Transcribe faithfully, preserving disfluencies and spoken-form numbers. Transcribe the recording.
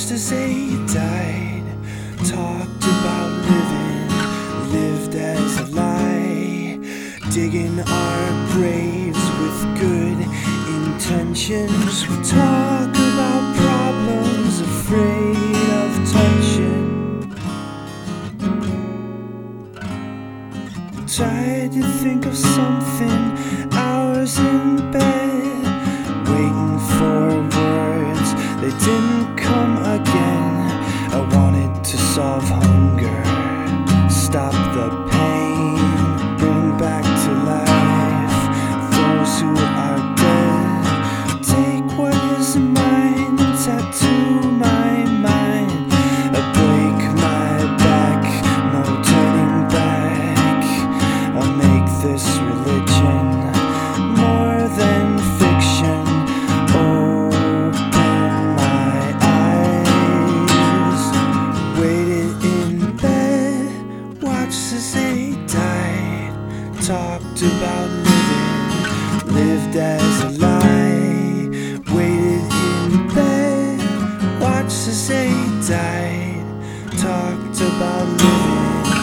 watched as they died, talked about living, lived as a lie, digging our graves with good intentions. We talk about problems, afraid of touching. Tried to think of something, hours in bed, waiting for words, they didn't come again. I wanted to solve hunger, stop the pain, bring back to life those who are dead. Take what is mine, tattoo my mind, break my back, no turning back. I'll make this religion more than fiction. Open my eyes, waited in bed, watched as they died, talked about living, lived as a lie. Waited in bed, watched as they died, talked about living.